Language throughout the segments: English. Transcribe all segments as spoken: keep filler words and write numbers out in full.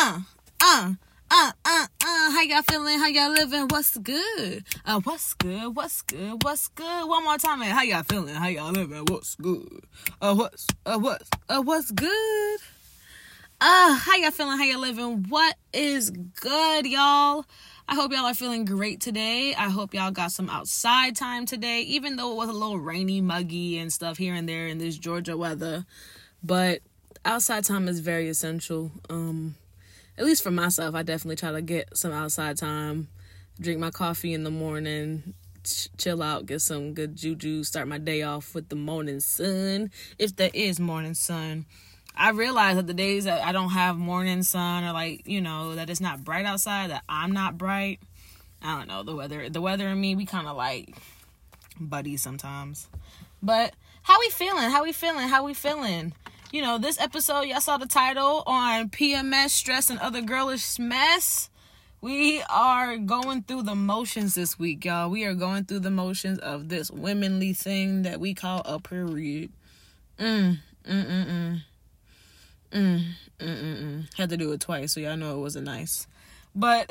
uh, uh, uh, uh, uh, how y'all feeling? How y'all living? What's good? Uh, what's good? What's good? What's good? One more time, man. How y'all feeling? How y'all living? What's good? Uh, what's, uh, what's, uh, what's good? Uh, how y'all feeling? How y'all living? What is good, y'all? I hope y'all are feeling great today. I hope y'all got some outside time today, even though it was a little rainy, muggy, and stuff here and there in this Georgia weather. But outside time is very essential. Um, at least for myself, I definitely try to get some outside time, drink my coffee in the morning, ch- chill out, get some good juju, start my day off with the morning sun, if there is morning sun. I realize that the days that I don't have morning sun or like, you know, that it's not bright outside, that I'm not bright. I don't know, the weather, the weather and me, we kind of like buddies sometimes. But how we feeling? How we feeling? How we feeling? You know, this episode, y'all saw the title on P M S, stress, and other girlish mess. We are going through the motions this week, y'all. We are going through the motions of this womanly thing that we call a period. Mm, mm, mm, mm. Mm, mm, mm, mm. Had to do it twice, so y'all know it wasn't nice. But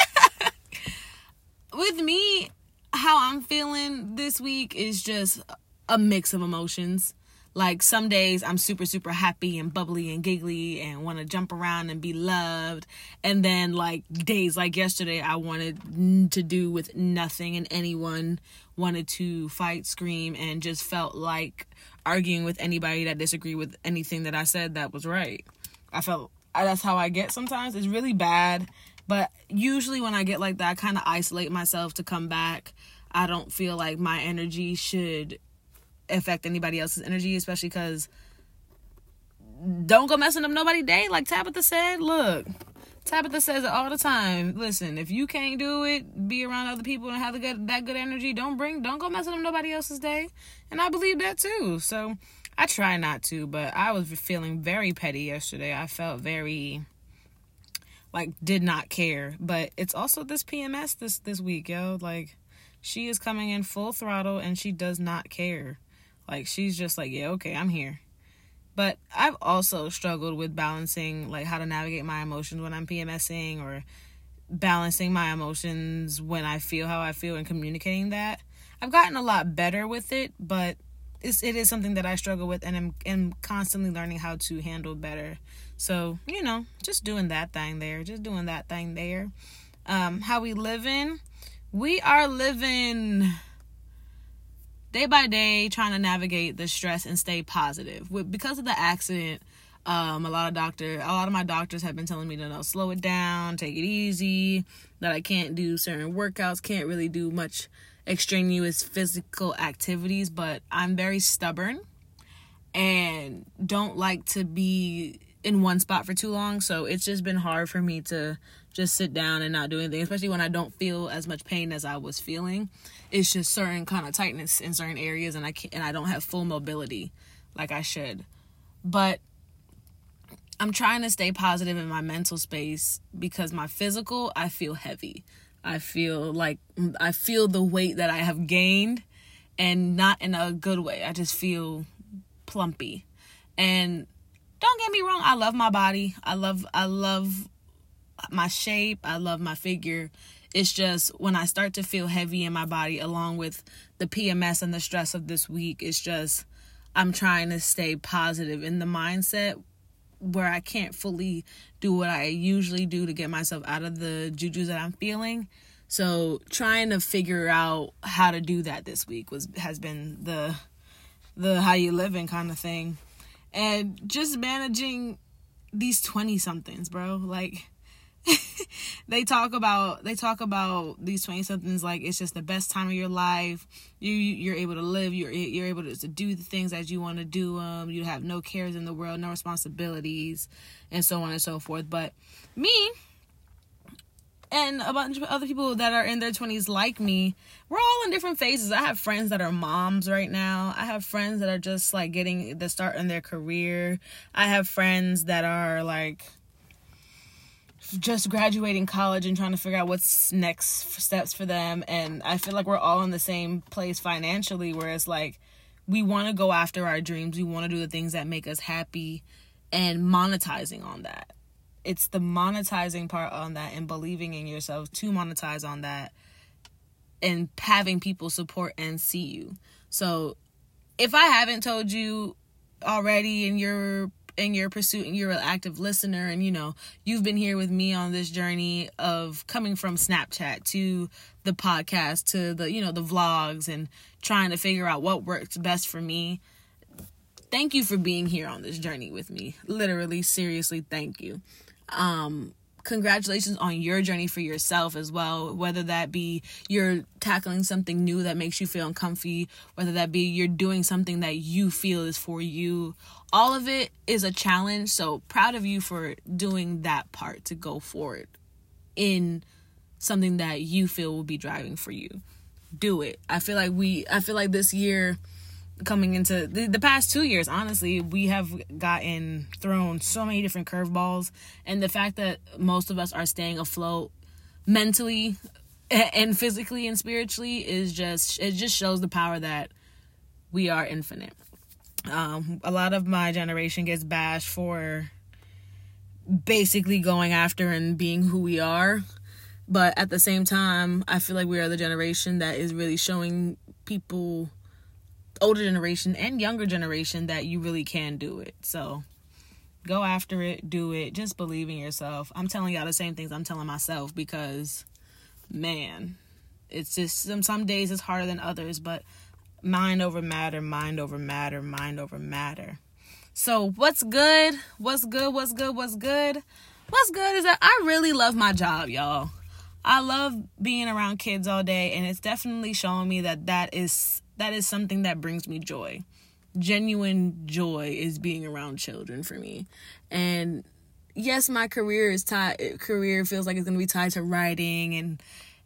with me, how I'm feeling this week is just a mix of emotions. Like, some days I'm super, super happy and bubbly and giggly and want to jump around and be loved. And then, like, days like yesterday, I wanted to do with nothing and anyone, wanted to fight, scream, and just felt like arguing with anybody that disagreed with anything that I said that was right. I felt that's how I get sometimes. It's really bad. But usually when I get like that, I kind of isolate myself to come back. I don't feel like my energy should affect anybody else's energy, especially because don't go messing up nobody's day. Like Tabitha said, look, Tabitha says it all the time. Listen, if you can't do it, be around other people and have the good, that good energy, don't bring, don't go messing up nobody else's day. And I believe that too. So I try not to, but I was feeling very petty yesterday. I felt very, like, did not care. But it's also this P M S this, this week, yo. Like, she is coming in full throttle and she does not care. Like, she's just like, yeah, okay, I'm here. But I've also struggled with balancing, like, how to navigate my emotions when I'm PMSing, or balancing my emotions when I feel how I feel and communicating that. I've gotten a lot better with it, but it's, it is something that I struggle with and am, am constantly learning how to handle better. So, you know, just doing that thing there. Just doing that thing there. Um, how we living? We are living day by day, trying to navigate the stress and stay positive. With, because of the accident, um, a lot of doctor, a lot of my doctors have been telling me to, you know, slow it down, take it easy, that I can't do certain workouts, can't really do much extraneous physical activities, but I'm very stubborn and don't like to be in one spot for too long. So it's just been hard for me to just sit down and not do anything, especially when I don't feel as much pain as I was feeling. It's just certain kind of tightness in certain areas, and I can't, and I don't have full mobility like I should. But I'm trying to stay positive in my mental space, because my physical, I feel heavy. I feel like I feel the weight that I have gained, and not in a good way. I just feel plumpy. And don't get me wrong, I love my body. I love I love my shape. I love my figure. It's just when I start to feel heavy in my body, along with the P M S and the stress of this week, it's just I'm trying to stay positive in the mindset where I can't fully do what I usually do to get myself out of the juju that I'm feeling. So trying to figure out how to do that this week was has been the the how you living kind of thing. And just managing these twenty somethings, bro. Like, they talk about they talk about these twenty somethings like it's just the best time of your life. You you're able to live. You're you're able to, to do the things as you want to do them. You have no cares in the world, no responsibilities, and so on and so forth. But me and a bunch of other people that are in their twenties like me, we're all in different phases. I have friends that are moms right now. I have friends that are just like getting the start in their career. I have friends that are like just graduating college and trying to figure out what's next steps for them. And I feel like we're all in the same place financially, where it's like we want to go after our dreams. We want to do the things that make us happy, and monetizing on that. it's the monetizing part on that and believing in yourself to monetize on that and having people support and see you. So if I haven't told you already in your in your pursuit and you're an active listener and, you know, you've been here with me on this journey of coming from Snapchat to the podcast to the, you know, the vlogs and trying to figure out what works best for me. Thank you for being here on this journey with me. Literally, seriously, thank you. Um, congratulations on your journey for yourself as well, whether that be you're tackling something new that makes you feel uncomfy, whether that be you're doing something that you feel is for you. All of it is a challenge, so proud of you for doing that part to go forward in something that you feel will be driving for you. Do it. I feel like we, I feel like this year, coming into the, the past two years, honestly, we have gotten thrown so many different curveballs. And the fact that most of us are staying afloat mentally and physically and spiritually is just, it just shows the power that we are infinite. Um, a lot of my generation gets bashed for basically going after and being who we are. But at the same time, I feel like we are the generation that is really showing people, older generation and younger generation, that you really can do it. So go after it, do it, just believe in yourself. I'm telling y'all the same things I'm telling myself because, man, it's just some, some days it's harder than others, but mind over matter, mind over matter, mind over matter. So what's good? What's good? What's good? What's good? What's good is that I really love my job, y'all. I love being around kids all day, and it's definitely showing me that that is that is something that brings me joy. Genuine joy is being around children for me. And yes, my career is tied. Career feels like it's going to be tied to writing and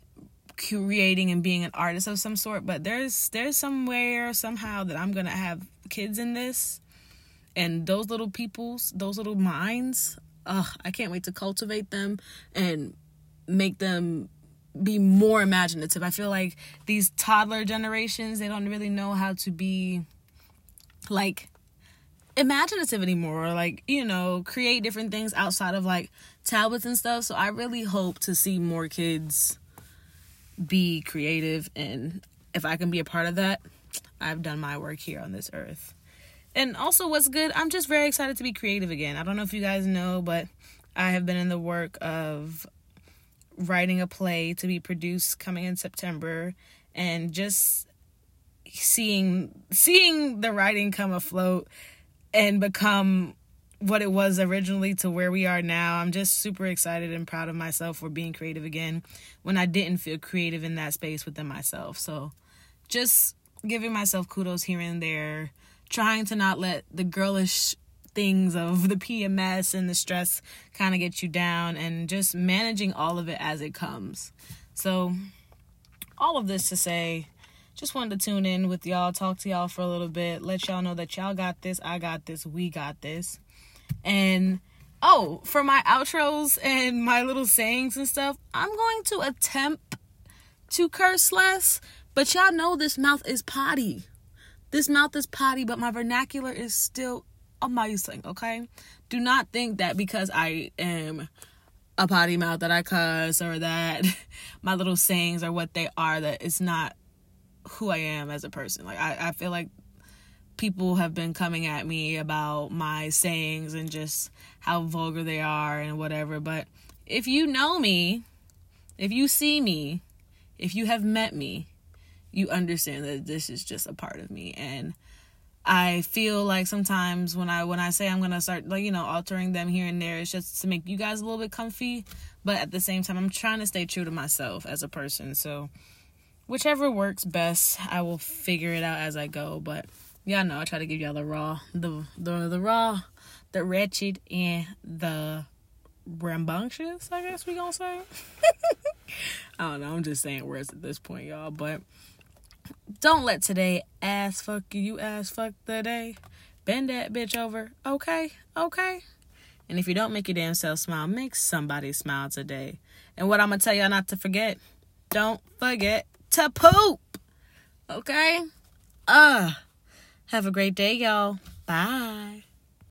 creating and being an artist of some sort. But there's there's somewhere somehow that I'm going to have kids in this, and those little peoples, those little minds. Ugh, I can't wait to cultivate them and make them be more imaginative. I feel like these toddler generations, they don't really know how to be like imaginative anymore, or like, you know, create different things outside of like tablets and stuff. So I really hope to see more kids be creative, and if I can be a part of that, I've done my work here on this earth. And also what's good, I'm just very excited to be creative again. I don't know if you guys know, but I have been in the work of writing a play to be produced coming in September, and just seeing seeing the writing come afloat and become what it was originally to where we are now. I'm just super excited and proud of myself for being creative again when I didn't feel creative in that space within myself. So just giving myself kudos here and there, trying to not let the girlish things of the P M S and the stress kind of get you down, and just managing all of it as it comes. So all of this to say, just wanted to tune in with y'all, talk to y'all for a little bit, let y'all know that y'all got this, I got this, we got this. And oh, for my outros and my little sayings and stuff, I'm going to attempt to curse less, but y'all know this mouth is potty. This mouth is potty, but my vernacular is still amazing, okay? Do not think that because I am a potty mouth that I cuss, or that my little sayings are what they are, that it's not who I am as a person. Like, I, I feel like people have been coming at me about my sayings and just how vulgar they are and whatever, but if you know me, if you see me, if you have met me, you understand that this is just a part of me. And I feel like sometimes when I when I say I'm going to start, like, you know, altering them here and there, it's just to make you guys a little bit comfy. But at the same time, I'm trying to stay true to myself as a person. So whichever works best, I will figure it out as I go. But y'all know I try to give y'all the raw, the the, the raw, the wretched, and the rambunctious, I guess we gonna say. I don't know. I'm just saying words at this point, y'all. But don't let today ass fuck you. You ass fuck the day. Bend that bitch over. Okay? Okay? And if you don't make your damn self smile, make somebody smile today. And what I'm going to tell y'all not to forget, don't forget to poop. Okay? Uh, have a great day, y'all. Bye.